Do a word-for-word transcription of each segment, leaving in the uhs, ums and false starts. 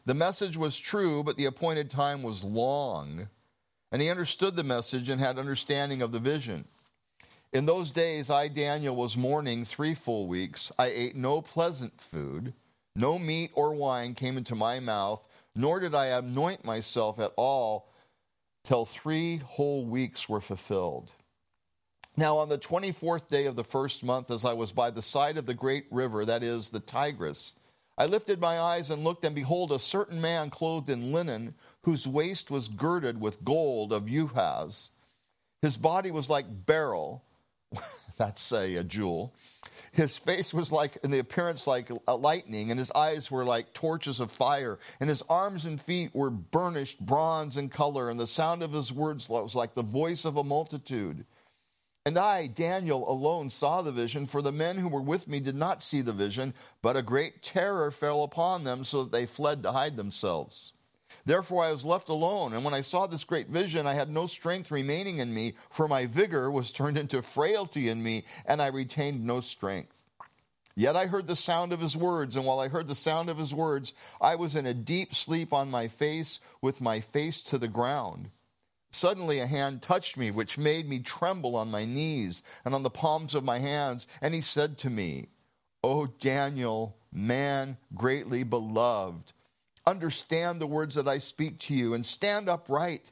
The message was true, but the appointed time was long. And he understood the message and had understanding of the vision. In those days, I, Daniel, was mourning three full weeks. I ate no pleasant food. No meat or wine came into my mouth, nor did I anoint myself at all till three whole weeks were fulfilled. Now, on the twenty-fourth day of the first month, as I was by the side of the great river, that is, the Tigris, I lifted my eyes and looked, and behold, a certain man clothed in linen, whose waist was girded with gold of Uphaz. His body was like beryl, that's a, a jewel. His face was like, in the appearance like a lightning, and his eyes were like torches of fire, and his arms and feet were burnished bronze in color, and the sound of his words was like the voice of a multitude. And I, Daniel, alone saw the vision, for the men who were with me did not see the vision, but a great terror fell upon them, so that they fled to hide themselves. Therefore I was left alone, and when I saw this great vision, I had no strength remaining in me, for my vigor was turned into frailty in me, and I retained no strength. Yet I heard the sound of his words, and while I heard the sound of his words, I was in a deep sleep on my face, with my face to the ground. Suddenly a hand touched me, which made me tremble on my knees and on the palms of my hands. And he said to me, O Daniel, man greatly beloved, understand the words that I speak to you, and stand upright,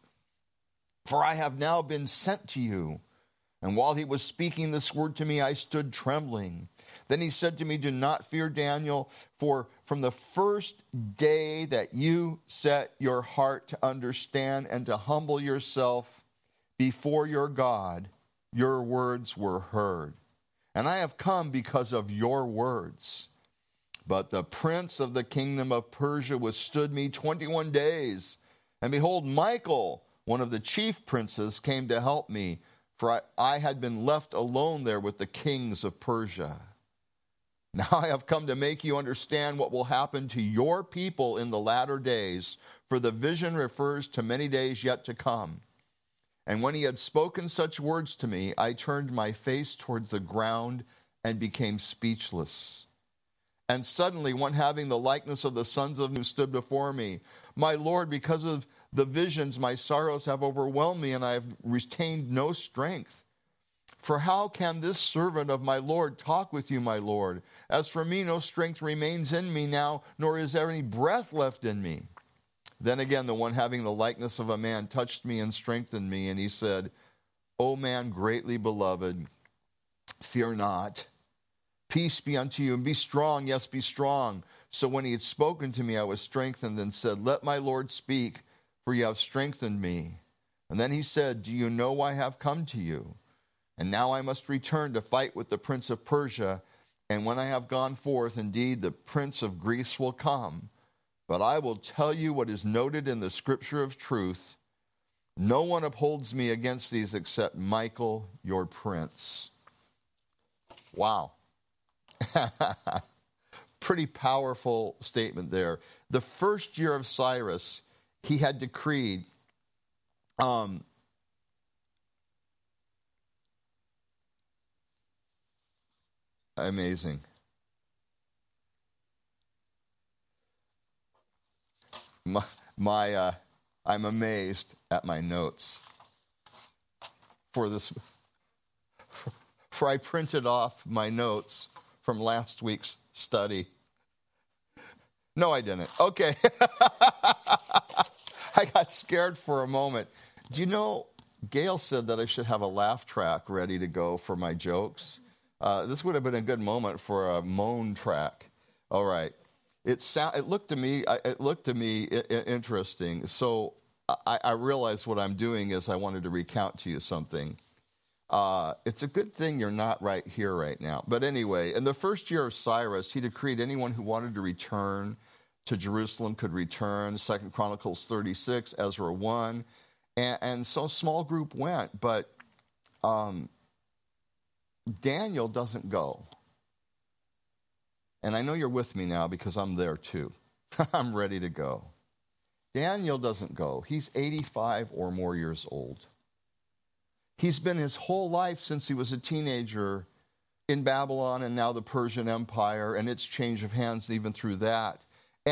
for I have now been sent to you. And while he was speaking this word to me, I stood trembling. Then he said to me, do not fear, Daniel, for from the first day that you set your heart to understand and to humble yourself before your God, your words were heard. And I have come because of your words. But the prince of the kingdom of Persia withstood me twenty-one days. And behold, Michael, one of the chief princes, came to help me, for I, I had been left alone there with the kings of Persia. Now I have come to make you understand what will happen to your people in the latter days, for the vision refers to many days yet to come. And when he had spoken such words to me, I turned my face towards the ground and became speechless. And suddenly one having the likeness of the sons of men stood before me. My Lord, because of the visions, my sorrows have overwhelmed me, and I have retained no strength. For how can this servant of my Lord talk with you, my Lord? As for me, no strength remains in me now, nor is there any breath left in me. Then again, the one having the likeness of a man touched me and strengthened me, and he said, O man greatly beloved, fear not. Peace be unto you, and be strong, yes, be strong. So when he had spoken to me, I was strengthened, and said, let my Lord speak, for you have strengthened me. And then he said, do you know why I have come to you? And now I must return to fight with the prince of Persia. And when I have gone forth, indeed, the prince of Greece will come. But I will tell you what is noted in the scripture of truth. No one upholds me against these except Michael, your prince. Wow. Pretty powerful statement there. The first year of Cyrus, he had decreed um, amazing. My, my uh, I'm amazed at my notes for this. For, for I printed off my notes from last week's study. No, I didn't. Okay. I got scared for a moment. Do you know, Gail said that I should have a laugh track ready to go for my jokes. Uh, this would have been a good moment for a moan track. All right. It sound, it looked to me, it looked to me interesting. So I, I realized what I'm doing is I wanted to recount to you something. Uh, it's a good thing you're not right here right now. But anyway, in the first year of Cyrus, he decreed anyone who wanted to return to Jerusalem could return. Second Chronicles thirty-six, Ezra one. And, and so a small group went, but um, Daniel doesn't go. And I know you're with me now because I'm there too. I'm ready to go. Daniel doesn't go. He's eighty-five or more years old. He's been his whole life since he was a teenager in Babylon and now the Persian Empire and its change of hands even through that. And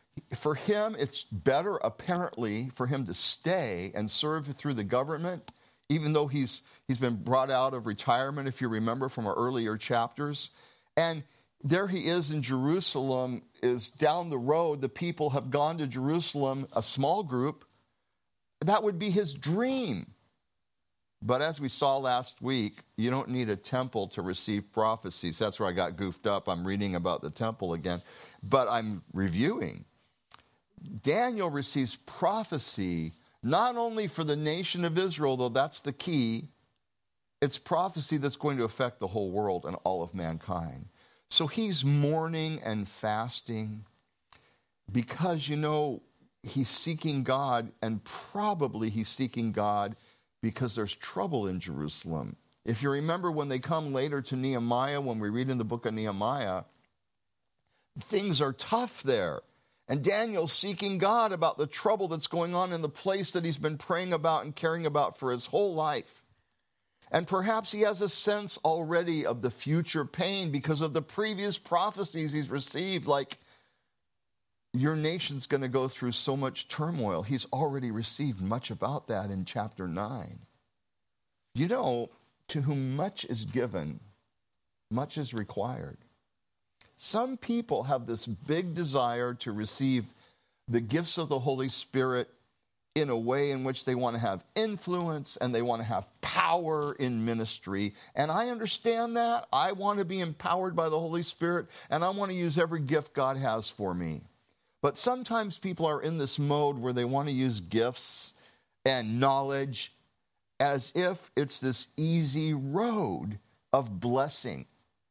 for him, it's better, apparently, for him to stay and serve through the government, even though he's he's been brought out of retirement, if you remember from our earlier chapters. And there he is in Jerusalem, is down the road. The people have gone to Jerusalem, a small group. That would be his dream. But as we saw last week, you don't need a temple to receive prophecies. That's where I got goofed up. I'm reading about the temple again. But I'm reviewing. Daniel receives prophecy not only for the nation of Israel, though that's the key. It's prophecy that's going to affect the whole world and all of mankind. So he's mourning and fasting because, you know, he's seeking God, and probably he's seeking God because there's trouble in Jerusalem. If you remember when they come later to Nehemiah, when we read in the book of Nehemiah, things are tough there. And Daniel's seeking God about the trouble that's going on in the place that he's been praying about and caring about for his whole life. And perhaps he has a sense already of the future pain because of the previous prophecies he's received, like, your nation's going to go through so much turmoil. He's already received much about that in chapter nine. You know, to whom much is given, much is required. Some people have this big desire to receive the gifts of the Holy Spirit in a way in which they want to have influence and they want to have power in ministry. And I understand that. I want to be empowered by the Holy Spirit, and I want to use every gift God has for me. But sometimes people are in this mode where they want to use gifts and knowledge as if it's this easy road of blessing.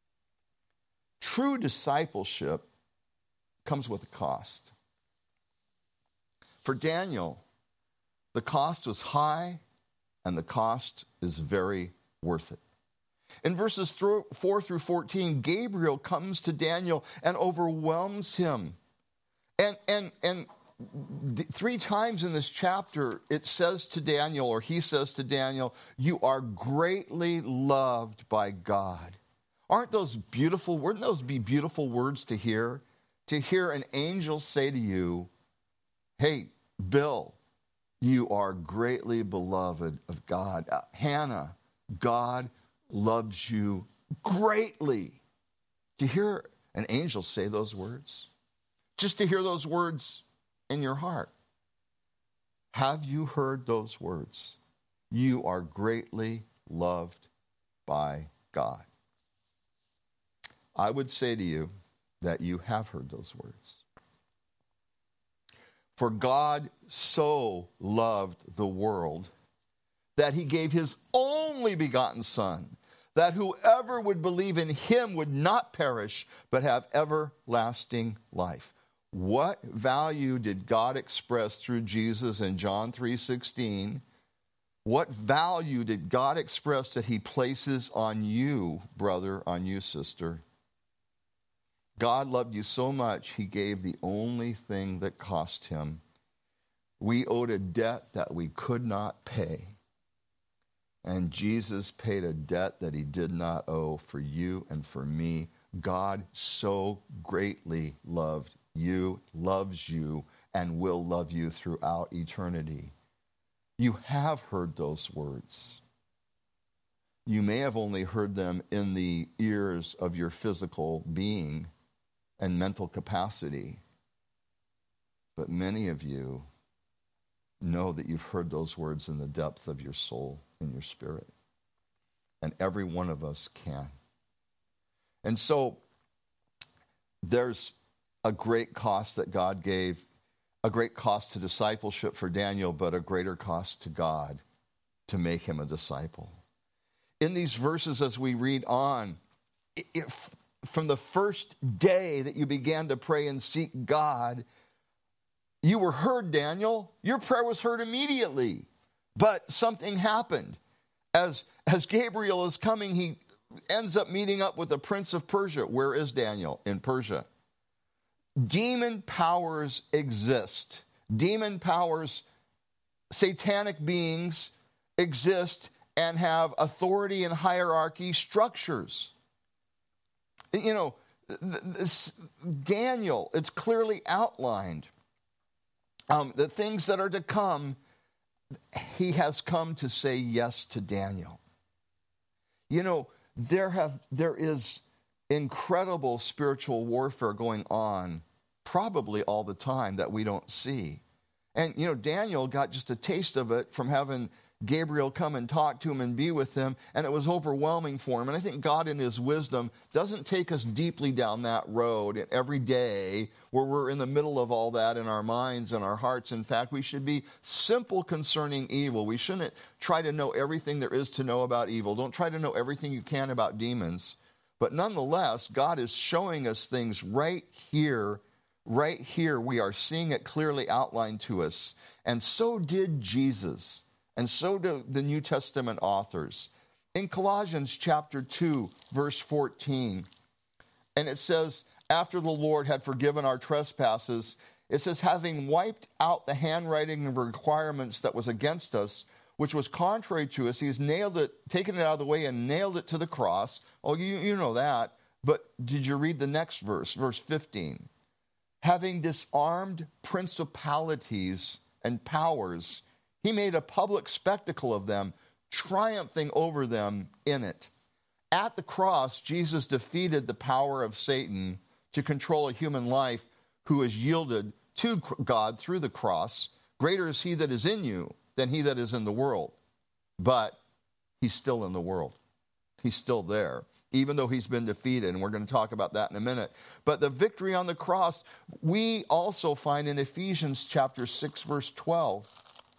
True discipleship comes with a cost. For Daniel, the cost was high, and the cost is very worth it. In verses four through fourteen, Gabriel comes to Daniel and overwhelms him. And and and three times in this chapter, it says to Daniel, or he says to Daniel, you are greatly loved by God. Aren't those beautiful, wouldn't those be beautiful words to hear? To hear an angel say to you, hey, Bill, you are greatly beloved of God. Uh, Hannah, God loves you greatly. To hear an angel say those words, just to hear those words in your heart. Have you heard those words? You are greatly loved by God. I would say to you that you have heard those words. For God so loved the world that he gave his only begotten Son, that whoever would believe in him would not perish, but have everlasting life. What value did God express through Jesus in John three sixteen? What value did God express that he places on you, brother, on you, sister? God loved you so much, he gave the only thing that cost him. We owed a debt that we could not pay. And Jesus paid a debt that he did not owe for you and for me. God so greatly loved you, loves you, and will love you throughout eternity. You have heard those words. You may have only heard them in the ears of your physical being and mental capacity. But many of you know that you've heard those words in the depths of your soul, in your spirit. And every one of us can. And so there's a great cost that God gave, a great cost to discipleship for Daniel, but a greater cost to God to make him a disciple. In these verses, as we read on, if from the first day that you began to pray and seek God, you were heard, Daniel. Your prayer was heard immediately. But something happened. As, as Gabriel is coming, he ends up meeting up with the prince of Persia. Where is Daniel? In Persia. Demon powers exist. Demon powers, satanic beings exist and have authority and hierarchy structures. You know, This Daniel, it's clearly outlined. Um, the things that are to come, he has come to say yes to Daniel. You know, there have there is incredible spiritual warfare going on probably all the time that we don't see. And, you know, Daniel got just a taste of it from having Gabriel come and talk to him and be with him, and it was overwhelming for him. And I think God in his wisdom doesn't take us deeply down that road every day where we're in the middle of all that in our minds and our hearts. In fact, we should be simple concerning evil. We shouldn't try to know everything there is to know about evil. Don't try to know everything you can about demons. But nonetheless, God is showing us things right here. Right here, we are seeing it clearly outlined to us. And so did Jesus. And so do the New Testament authors. In Colossians chapter two, verse fourteen, and it says, after the Lord had forgiven our trespasses, it says, having wiped out the handwriting of requirements that was against us, which was contrary to us, he's nailed it, taken it out of the way and nailed it to the cross. Oh, you, you know that. But did you read the next verse, verse fifteen? Having disarmed principalities and powers, he made a public spectacle of them, triumphing over them in it. At the cross, Jesus defeated the power of Satan to control a human life who is yielded to God through the cross. Greater is he that is in you than he that is in the world. But he's still in the world. He's still there, even though he's been defeated, and we're going to talk about that in a minute. But the victory on the cross, we also find in Ephesians chapter six, verse twelve.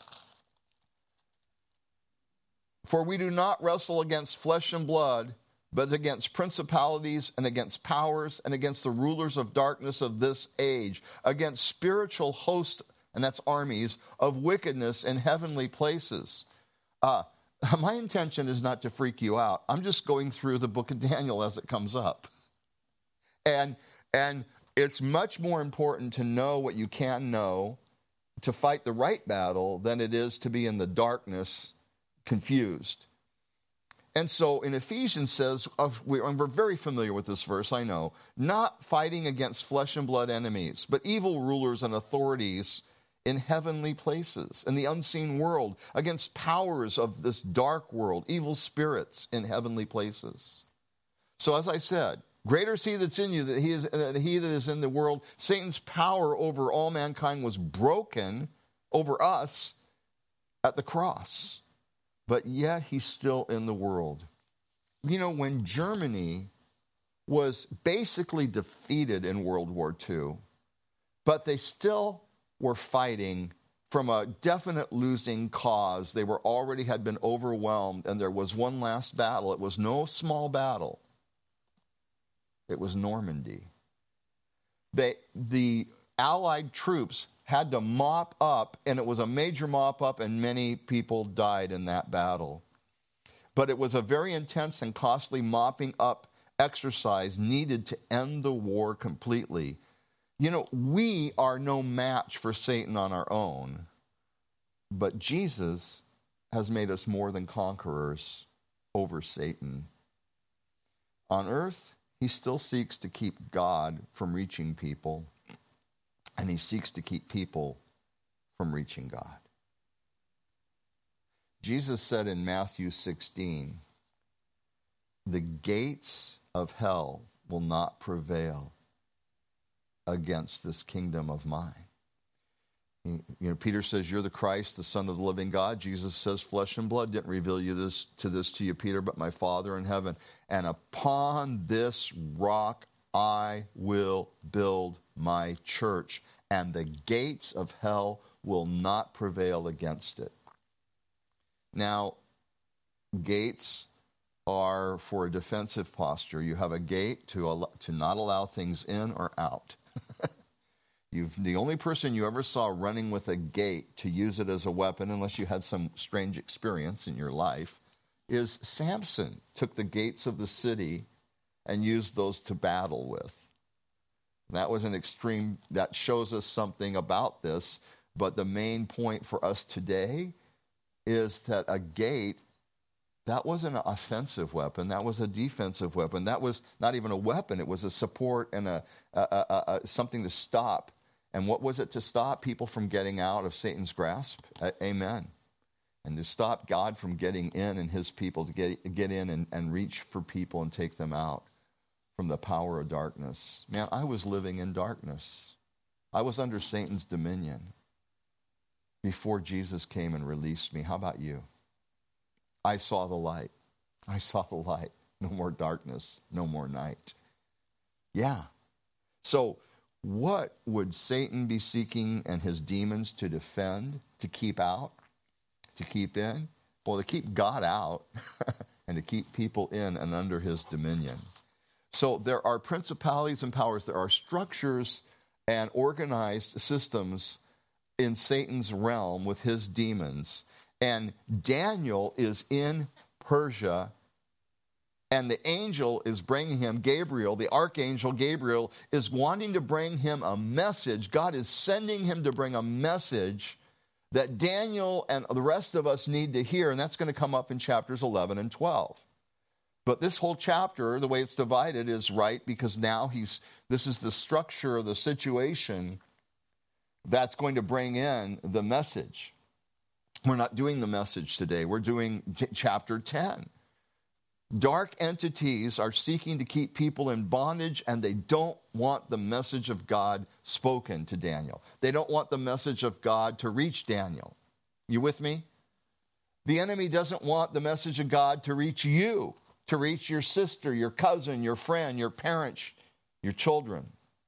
For we do not wrestle against flesh and blood, but against principalities and against powers and against the rulers of darkness of this age, against spiritual hosts, and that's armies, of wickedness in heavenly places. Uh, my intention is not to freak you out. I'm just going through the book of Daniel as it comes up. And, and it's much more important to know what you can know to fight the right battle than it is to be in the darkness confused. And so in Ephesians says, of, we, and we're very familiar with this verse, I know, not fighting against flesh and blood enemies, but evil rulers and authorities in heavenly places, in the unseen world, against powers of this dark world, evil spirits in heavenly places. So as I said, greater is he that's in you than he, is, than he that is in the world. Satan's power over all mankind was broken over us at the cross. But yet he's still in the world. You know, when Germany was basically defeated in World War Two, but they still were fighting from a definite losing cause. They were already had been overwhelmed, and there was one last battle. It was no small battle. It was Normandy. They, the Allied troops had to mop up, and it was a major mop up, and many people died in that battle. But it was a very intense and costly mopping up exercise needed to end the war completely. You know, we are no match for Satan on our own, but Jesus has made us more than conquerors over Satan. On earth, he still seeks to keep God from reaching people. And he seeks to keep people from reaching God. Jesus said in Matthew sixteen, the gates of hell will not prevail against this kingdom of mine. You know, Peter says, you're the Christ, the Son of the living God. Jesus says, flesh and blood didn't reveal you this to this to you, Peter, but my Father in heaven. And upon this rock I will build my church, and the gates of hell will not prevail against it. Now, gates are for a defensive posture. You have a gate to al- to not allow things in or out. You've, the only person you ever saw running with a gate to use it as a weapon, unless you had some strange experience in your life, is Samson. Took the gates of the city and used those to battle with. That was an extreme, that shows us something about this, but the main point for us today is that a gate that wasn't an offensive weapon. That was a defensive weapon. That was not even a weapon. It was a support and a, a, a, a something to stop. And what was it to stop? People from getting out of Satan's grasp. A- amen. And to stop God from getting in and his people to get, get in and, and reach for people and take them out from the power of darkness. Man, I was living in darkness. I was under Satan's dominion before Jesus came and released me. How about you? I saw the light. I saw the light. No more darkness. No more night. Yeah. So what would Satan be seeking and his demons to defend, to keep out, to keep in? Well, to keep God out and to keep people in and under his dominion. So there are principalities and powers. There are structures and organized systems in Satan's realm with his demons. And Daniel is in Persia, and the angel is bringing him, Gabriel, the archangel Gabriel, is wanting to bring him a message. God is sending him to bring a message that Daniel and the rest of us need to hear, and that's going to come up in chapters eleven and twelve. But this whole chapter, the way it's divided, is right, because now he's this is the structure of the situation that's going to bring in the message. We're not doing the message today. We're doing chapter ten. Dark entities are seeking to keep people in bondage, and they don't want the message of God spoken to Daniel. They don't want the message of God to reach Daniel. You with me? The enemy doesn't want the message of God to reach you, to reach your sister, your cousin, your friend, your parents, your children.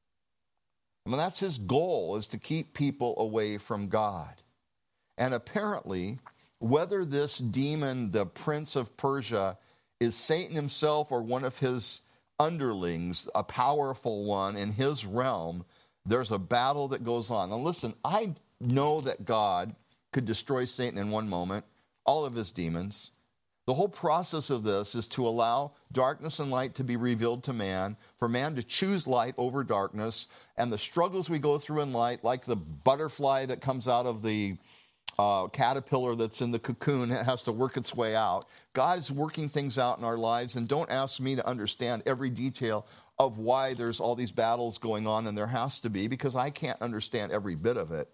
I mean, that's his goal, is to keep people away from God. And apparently, whether this demon, the prince of Persia, is Satan himself or one of his underlings, a powerful one in his realm, there's a battle that goes on. Now listen, I know that God could destroy Satan in one moment, all of his demons. The whole process of this is to allow darkness and light to be revealed to man, for man to choose light over darkness, and the struggles we go through in light, like the butterfly that comes out of the Uh, caterpillar that's in the cocoon, it has to work its way out. God is working things out in our lives, and don't ask me to understand every detail of why there's all these battles going on, and there has to be, because I can't understand every bit of it.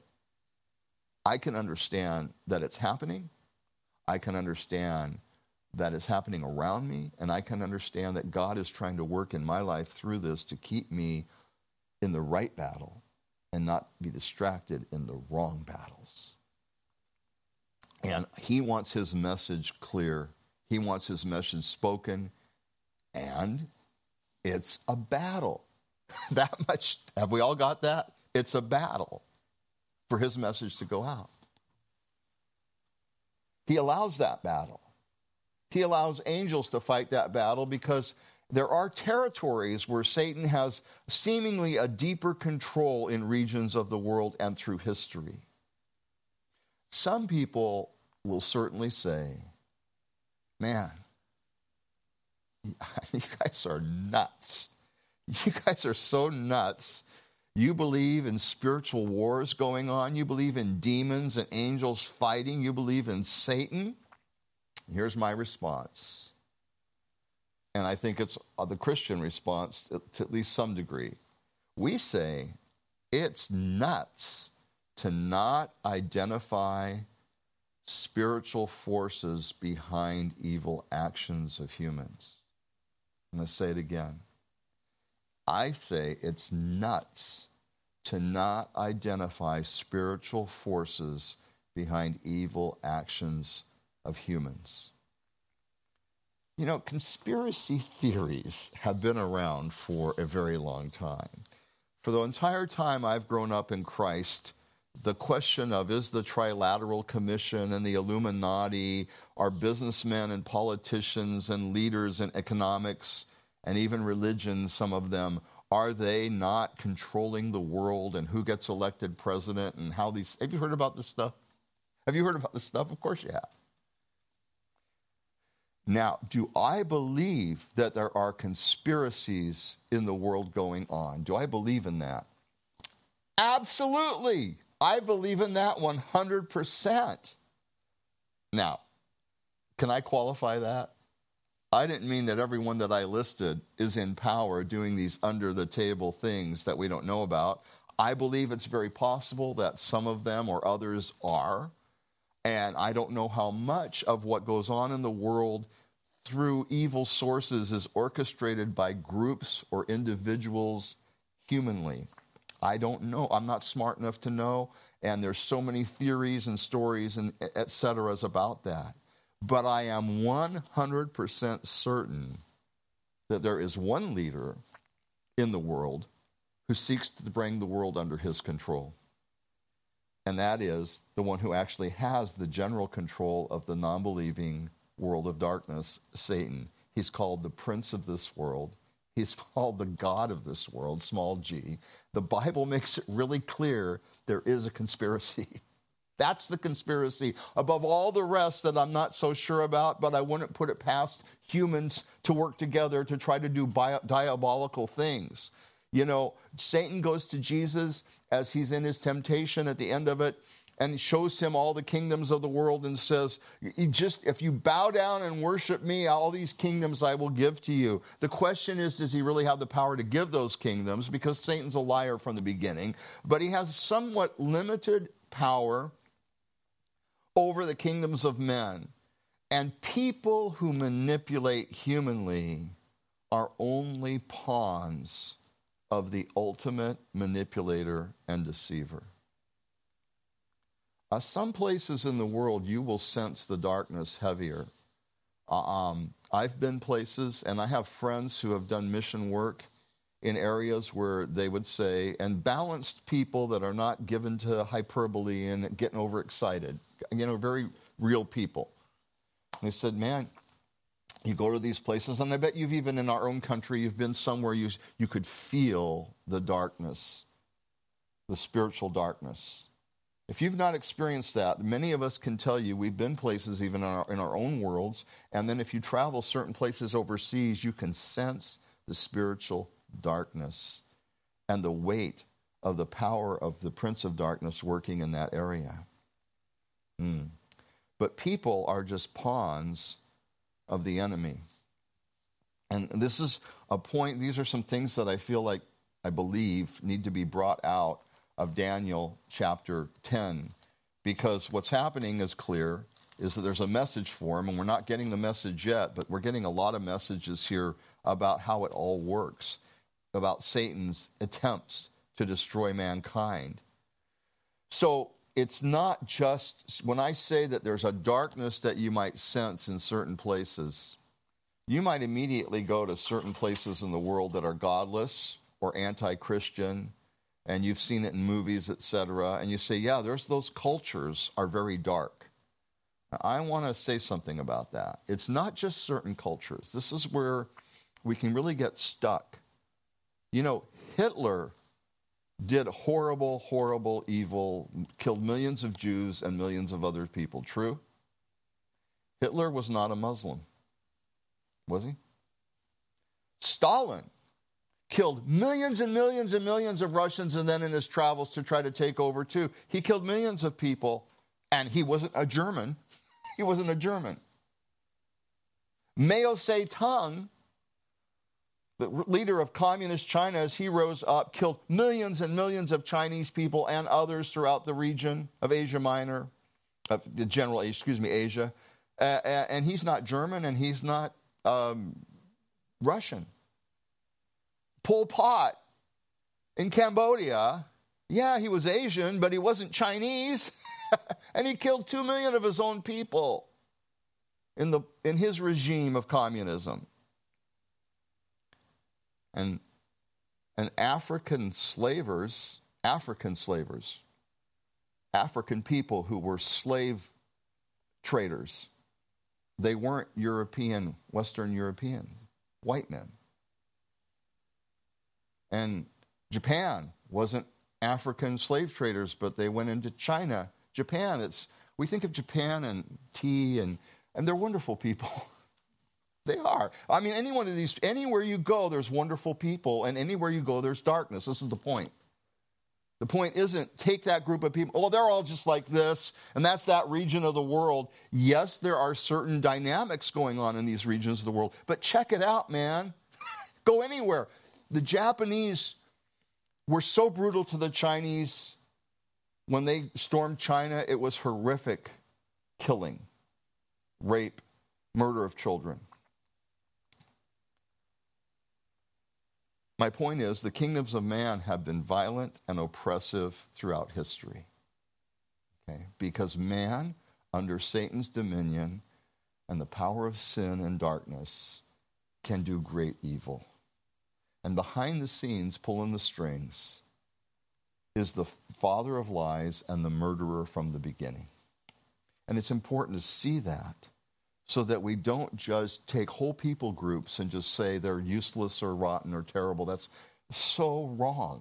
I can understand that it's happening. I can understand that it's happening around me, and I can understand that God is trying to work in my life through this to keep me in the right battle and not be distracted in the wrong battles. And he wants his message clear. He wants his message spoken. And it's a battle. That much, have we all got that? It's a battle for his message to go out. He allows that battle. He allows angels to fight that battle, because there are territories where Satan has seemingly a deeper control in regions of the world and through history. Some people will certainly say, man, you guys are nuts. You guys are so nuts. You believe in spiritual wars going on. You believe in demons and angels fighting. You believe in Satan. Here's my response. And I think it's the Christian response to, to at least some degree. We say it's nuts to not identify spiritual forces behind evil actions of humans. I'm going to say it again. I say it's nuts to not identify spiritual forces behind evil actions of humans. You know, conspiracy theories have been around for a very long time. For the entire time I've grown up in Christ, the question of, is the Trilateral Commission and the Illuminati, are businessmen and politicians and leaders in economics and even religion, some of them, are they not controlling the world and who gets elected president and how these... Have you heard about this stuff? Have you heard about this stuff? Of course you have. Now, do I believe that there are conspiracies in the world going on? Do I believe in that? Absolutely. I believe in that one hundred percent. Now, Can I qualify that? I didn't mean that everyone that I listed is in power doing these under-the-table things that we don't know about. I believe it's very possible that some of them or others are. And I don't know how much of what goes on in the world through evil sources is orchestrated by groups or individuals humanly. I don't know. I'm not smart enough to know. And there's so many theories and stories and et cetera about that. But I am one hundred percent certain that there is one leader in the world who seeks to bring the world under his control. And that is the one who actually has the general control of the non-believing world of darkness, Satan. He's called the prince of this world. He's called the God of this world, small g. The Bible makes it really clear there is a conspiracy. That's the conspiracy. Above all the rest that I'm not so sure about, but I wouldn't put it past humans to work together to try to do bio- diabolical things. You know, Satan goes to Jesus as he's in his temptation at the end of it, and shows him all the kingdoms of the world and says, just if you bow down and worship me, all these kingdoms I will give to you. The question is, does he really have the power to give those kingdoms? Because Satan's a liar from the beginning. But he has somewhat limited power over the kingdoms of men. And people who manipulate humanly are only pawns of the ultimate manipulator and deceiver. Uh, some places in the world you will sense the darkness heavier. Uh, um, I've been places, and I have friends who have done mission work in areas where they would say, and balanced people that are not given to hyperbole and getting overexcited, you know, very real people. And they said, man, you go to these places, and I bet you've even in our own country, you've been somewhere you, you could feel the darkness, the spiritual darkness. If you've not experienced that, many of us can tell you we've been places even in our, in our own worlds, and then if you travel certain places overseas, you can sense the spiritual darkness and the weight of the power of the Prince of Darkness working in that area. Mm. But people are just pawns of the enemy. And this is a point, these are some things that I feel like, I believe, need to be brought out of Daniel chapter ten, because what's happening is clear, is that there's a message for him, and we're not getting the message yet, but we're getting a lot of messages here about how it all works, about Satan's attempts to destroy mankind. So it's not just, when I say that there's a darkness that you might sense in certain places, you might immediately go to certain places in the world that are godless or anti-Christian, and you've seen it in movies, et cetera, and you say, yeah, there's those cultures are very dark. Now, I want to say something about that. It's not just certain cultures. This is where we can really get stuck. You know, Hitler did horrible, horrible, evil, killed millions of Jews and millions of other people. True? Hitler was not a Muslim, was he? Stalin killed millions and millions and millions of Russians, and then in his travels to try to take over too. He killed millions of people, and he wasn't a German. He wasn't a German. Mao Zedong, the leader of communist China, as he rose up, killed millions and millions of Chinese people and others throughout the region of Asia Minor, of the general, excuse me, Asia. Uh, and he's not German, and he's not um, Russian. Pol Pot in Cambodia, yeah, he was Asian, but he wasn't Chinese. And he killed two million of his own people in the in his regime of communism. And, and African slavers, African slavers, African people who were slave traders, they weren't European, Western European, white men. And Japan wasn't African slave traders, but they went into China. Japan, it's we think of Japan and tea, and, and they're wonderful people. They are. I mean, any one of these, anywhere you go, there's wonderful people, and anywhere you go, there's darkness. This is the point. The point isn't take that group of people, oh, they're all just like this, and that's that region of the world. Yes, there are certain dynamics going on in these regions of the world, but check it out, man. Go anywhere. The Japanese were so brutal to the Chinese. When they stormed China, it was horrific killing, rape, murder of children. My point is, the kingdoms of man have been violent and oppressive throughout history. Okay? Because man, under Satan's dominion and the power of sin and darkness, can do great evil. And behind the scenes, pulling the strings, is the father of lies and the murderer from the beginning. And it's important to see that, so that we don't just take whole people groups and just say they're useless or rotten or terrible. That's so wrong.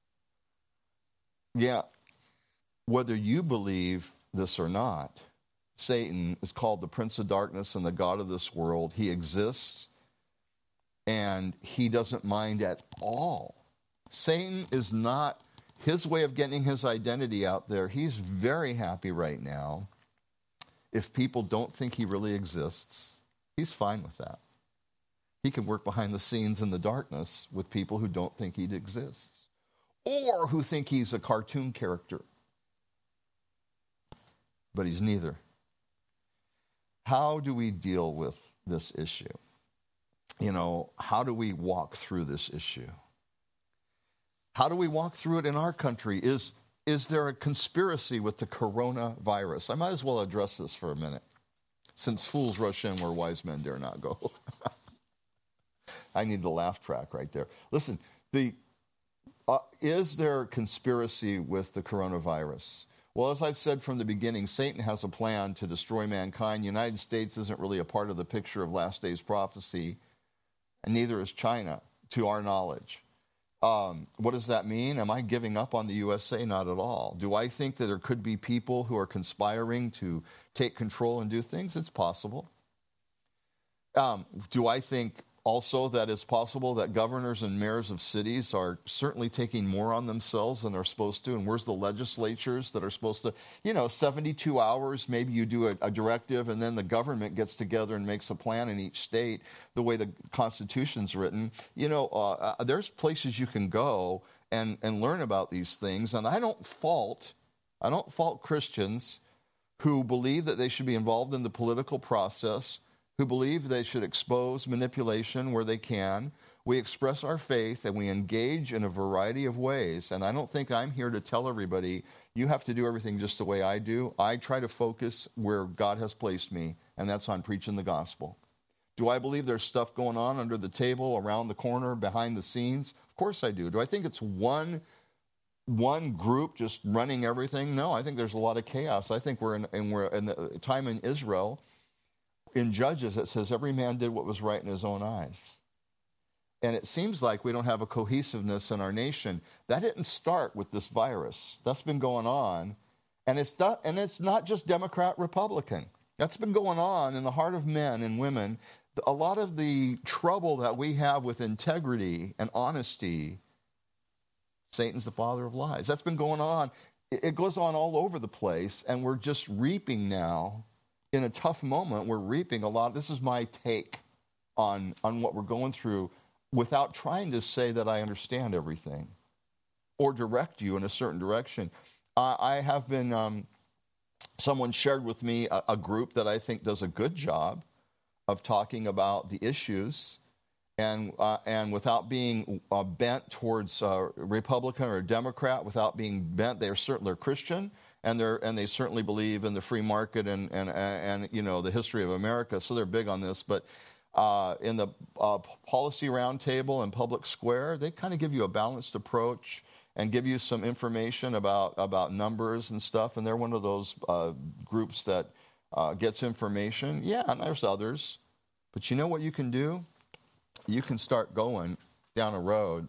Yeah, whether you believe this or not, Satan is called the prince of darkness and the god of this world. He exists, and he doesn't mind at all. Satan is not his way of getting his identity out there. He's very happy right now. If people don't think he really exists, he's fine with that. He can work behind the scenes in the darkness with people who don't think he exists, or who think he's a cartoon character. But he's neither. How do we deal with this issue? You know, how do we walk through this issue? How do we walk through it in our country? Is Is there a conspiracy with the coronavirus? I might as well address this for a minute, since fools rush in where wise men dare not go. I need the laugh track right there. Listen, the uh, is there a conspiracy with the coronavirus? Well, as I've said from the beginning, Satan has a plan to destroy mankind. The United States isn't really a part of the picture of last days prophecy, and neither is China, to our knowledge. Um, what does that mean? Am I giving up on the U S A? Not at all. Do I think that there could be people who are conspiring to take control and do things? It's possible. Um, do I think also that it's possible that governors and mayors of cities are certainly taking more on themselves than they're supposed to? And where's the legislatures that are supposed to, you know, seventy-two hours, maybe you do a, a directive, and then the government gets together and makes a plan in each state, the way the Constitution's written. You know, uh, uh, there's places you can go and, and learn about these things. And I don't fault, I don't fault Christians who believe that they should be involved in the political process, who believe they should expose manipulation where they can. We express our faith and we engage in a variety of ways. And I don't think I'm here to tell everybody, you have to do everything just the way I do. I try to focus where God has placed me, and that's on preaching the gospel. Do I believe there's stuff going on under the table, around the corner, behind the scenes? Of course I do. Do I think it's one one group just running everything? No, I think there's a lot of chaos. I think we're in, and we're in the time in Israel. In Judges, it says every man did what was right in his own eyes. And it seems like we don't have a cohesiveness in our nation. That didn't start with this virus. That's been going on. And it's not, and it's not just Democrat, Republican. That's been going on in the heart of men and women. A lot of the trouble that we have with integrity and honesty, Satan's the father of lies. That's been going on. It goes on all over the place, and we're just reaping now. In a tough moment, we're reaping a lot. This is my take on, on what we're going through, without trying to say that I understand everything or direct you in a certain direction. Uh, I have been, um, someone shared with me a, a group that I think does a good job of talking about the issues, and uh, and without being uh, bent towards uh, Republican or Democrat, without being bent, they're certainly they're Christian. And they and they certainly believe in the free market and, and, and you know, the history of America, so they're big on this. But uh, in the uh, Policy Roundtable and Public Square, they kind of give you a balanced approach and give you some information about, about numbers and stuff. And they're one of those uh, groups that uh, gets information. Yeah, and there's others. But you know what you can do? You can start going down a road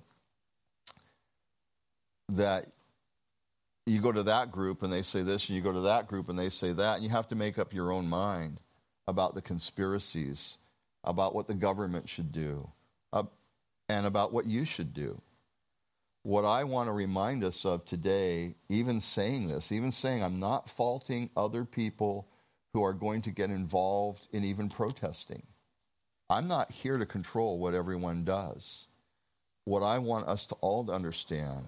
that you go to that group and they say this, and you go to that group and they say that, and you have to make up your own mind about the conspiracies, about what the government should do, uh, and about what you should do. What I want to remind us of today, even saying this, even saying I'm not faulting other people who are going to get involved in even protesting. I'm not here to control what everyone does. What I want us to all to understand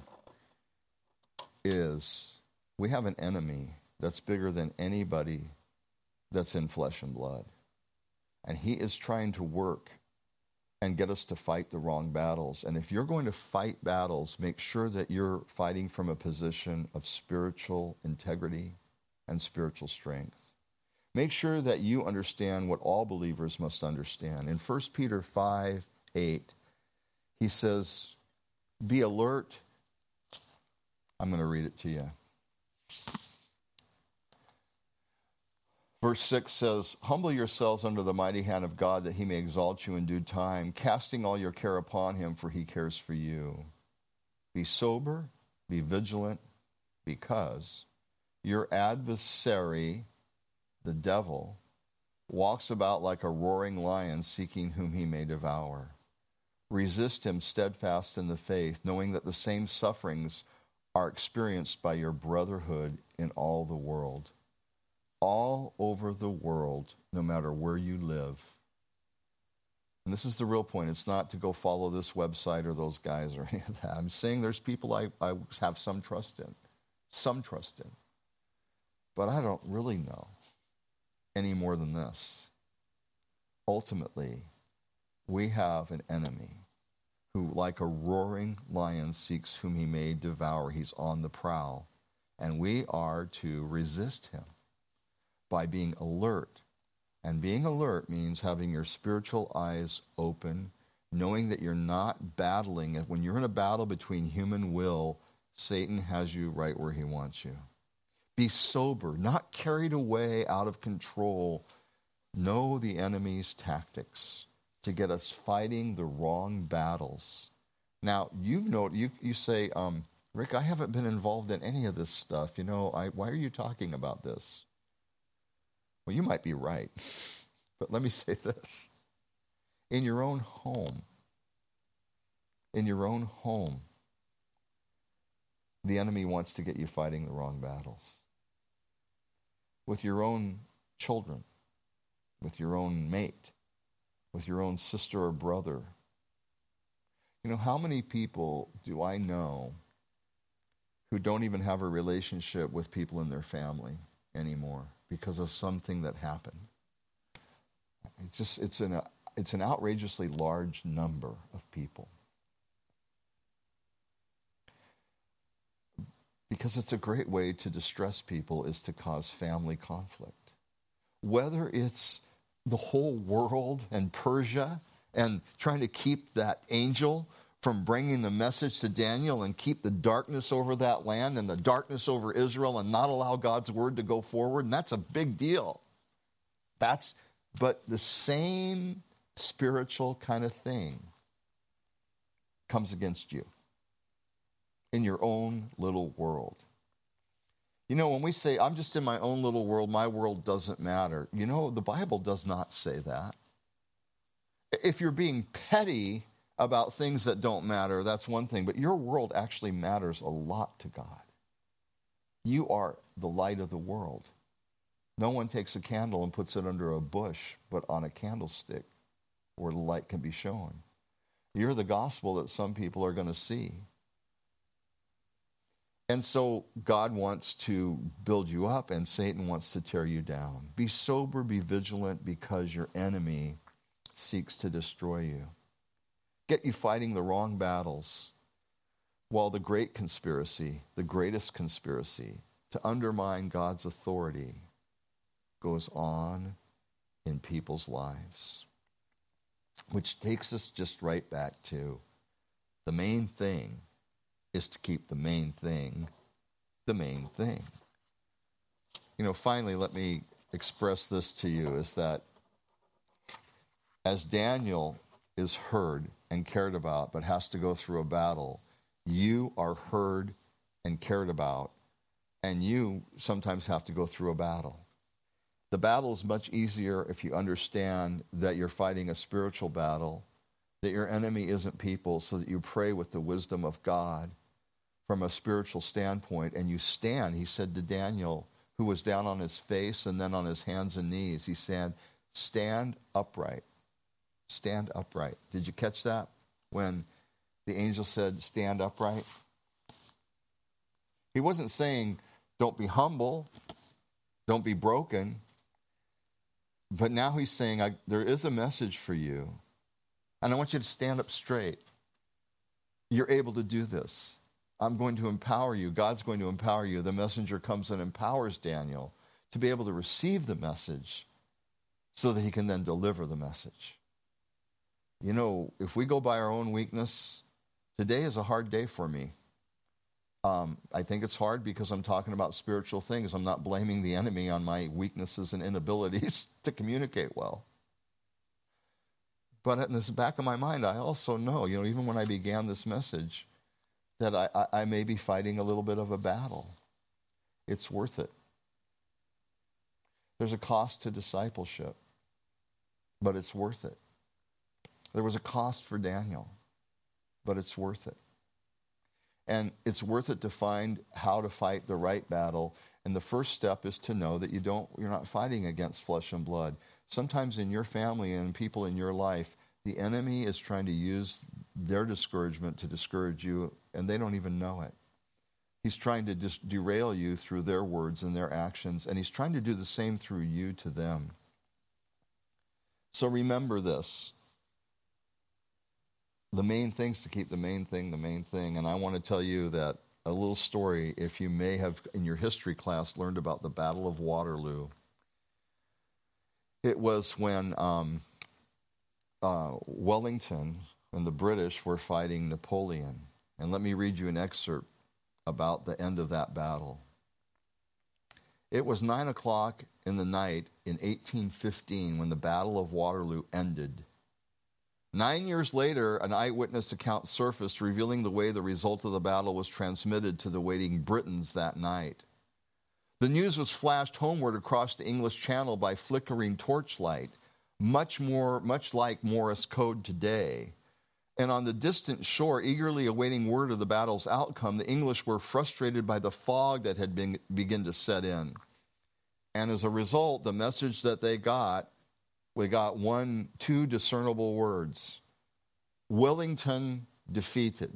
is we have an enemy that's bigger than anybody that's in flesh and blood. And he is trying to work and get us to fight the wrong battles. And if you're going to fight battles, make sure that you're fighting from a position of spiritual integrity and spiritual strength. Make sure that you understand what all believers must understand. In First Peter five eight, he says, be alert. I'm going to read it to you. Verse six says, humble yourselves under the mighty hand of God, that he may exalt you in due time, casting all your care upon him, for he cares for you. Be sober, be vigilant, because your adversary, the devil, walks about like a roaring lion, seeking whom he may devour. Resist him steadfast in the faith, knowing that the same sufferings are experienced by your brotherhood in all the world. All over the world, no matter where you live. And this is the real point. It's not to go follow this website or those guys or any of that. I'm saying there's people I, I have some trust in. Some trust in. But I don't really know any more than this. Ultimately, we have an enemy who, like a roaring lion, seeks whom he may devour. He's on the prowl. And we are to resist him by being alert. And being alert means having your spiritual eyes open, knowing that you're not battling. When you're in a battle between human will, Satan has you right where he wants you. Be sober, not carried away out of control. Know the enemy's tactics to get us fighting the wrong battles. Now, you've know, you, you say, um, Rick, I haven't been involved in any of this stuff. You know, I, why are you talking about this? Well, you might be right, but let me say this. In your own home, in your own home, the enemy wants to get you fighting the wrong battles. With your own children, with your own mate, with your own sister or brother. You know, how many people do I know who don't even have a relationship with people in their family anymore because of something that happened? It's just, it's an, it's an outrageously large number of people. Because it's a great way to distress people is to cause family conflict. Whether it's the whole world and Persia and trying to keep that angel from bringing the message to Daniel and keep the darkness over that land and the darkness over Israel and not allow God's word to go forward, and that's a big deal. That's, but the same spiritual kind of thing comes against you in your own little world. You know, when we say, I'm just in my own little world, my world doesn't matter. You know, the Bible does not say that. If you're being petty about things that don't matter, that's one thing. But your world actually matters a lot to God. You are the light of the world. No one takes a candle and puts it under a bush, but on a candlestick where the light can be shown. You're the gospel that some people are going to see. And so God wants to build you up and Satan wants to tear you down. Be sober, be vigilant, because your enemy seeks to destroy you. Get you fighting the wrong battles, while the great conspiracy, the greatest conspiracy to undermine God's authority goes on in people's lives. Which takes us just right back to the main thing is to keep the main thing the main thing. You know, finally, let me express this to you, is that as Daniel is heard and cared about, but has to go through a battle, you are heard and cared about, and you sometimes have to go through a battle. The battle is much easier if you understand that you're fighting a spiritual battle, that your enemy isn't people, so that you pray with the wisdom of God, from a spiritual standpoint, and you stand, he said to Daniel, who was down on his face and then on his hands and knees, he said, stand upright. Stand upright. Did you catch that? When the angel said, stand upright. He wasn't saying, don't be humble, don't be broken. But now he's saying, I, there is a message for you, and I want you to stand up straight. You're able to do this. I'm going to empower you. God's going to empower you. The messenger comes and empowers Daniel to be able to receive the message so that he can then deliver the message. You know, if we go by our own weakness, today is a hard day for me. Um, I think it's hard because I'm talking about spiritual things. I'm not blaming the enemy on my weaknesses and inabilities to communicate well. But in the back of my mind, I also know, you know, even when I began this message, that I, I, I may be fighting a little bit of a battle. It's worth it. There's a cost to discipleship, but it's worth it. There was a cost for Daniel, but it's worth it. And it's worth it to find how to fight the right battle. And the first step is to know that you don't, you're not fighting against flesh and blood. Sometimes in your family and people in your life, the enemy is trying to use their discouragement to discourage you, and they don't even know it. He's trying to just derail you through their words and their actions, and he's trying to do the same through you to them. So remember this. The main things to keep the main thing the main thing. And I want to tell you that a little story, if you may have in your history class learned about the Battle of Waterloo. It was when um, uh, Wellington and the British were fighting Napoleon. And let me read you an excerpt about the end of that battle. It was nine o'clock in the night in eighteen fifteen when the Battle of Waterloo ended. Nine years later, an eyewitness account surfaced revealing the way the result of the battle was transmitted to the waiting Britons that night. The news was flashed homeward across the English Channel by flickering torchlight, much more, much like Morse code today. And on the distant shore, eagerly awaiting word of the battle's outcome, the English were frustrated by the fog that had been, begun to set in. And as a result, the message that they got, we got one, two discernible words. Wellington defeated.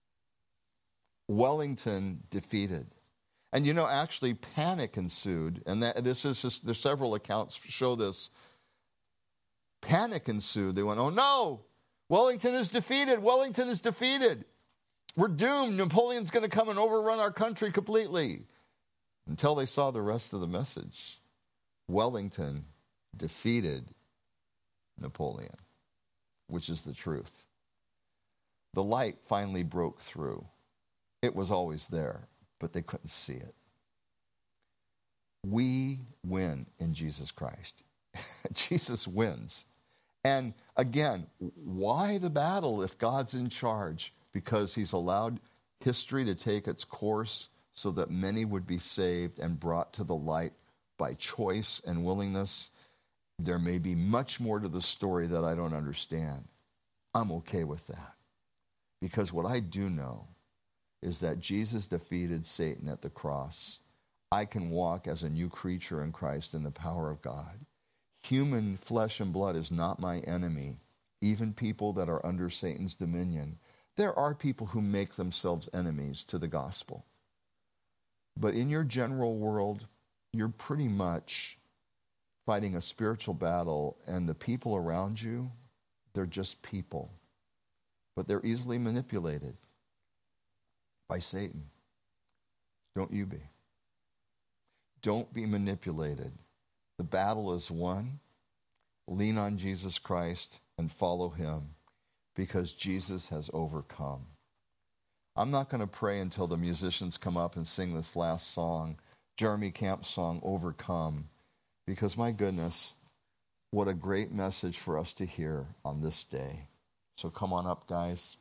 Wellington defeated. And you know, actually panic ensued, and that, this is just, there's several accounts show this. Panic ensued. They went, oh no, Wellington is defeated. Wellington is defeated. We're doomed. Napoleon's going to come and overrun our country completely. Until they saw the rest of the message. Wellington defeated Napoleon, which is the truth. The light finally broke through. It was always there, but they couldn't see it. We win in Jesus Christ. Jesus wins. And again, why the battle if God's in charge? Because he's allowed history to take its course so that many would be saved and brought to the light by choice and willingness. There may be much more to the story that I don't understand. I'm okay with that. Because what I do know is that Jesus defeated Satan at the cross. I can walk as a new creature in Christ in the power of God. Human flesh and blood is not my enemy. Even people that are under Satan's dominion. There are people who make themselves enemies to the gospel. But in your general world, you're pretty much fighting a spiritual battle, and the people around you, they're just people. But they're easily manipulated by Satan. Don't you be. Don't be manipulated. The battle is won. Lean on Jesus Christ and follow him because Jesus has overcome. I'm not going to pray until the musicians come up and sing this last song, Jeremy Camp's song, Overcome. Because my goodness, what a great message for us to hear on this day. So come on up, guys.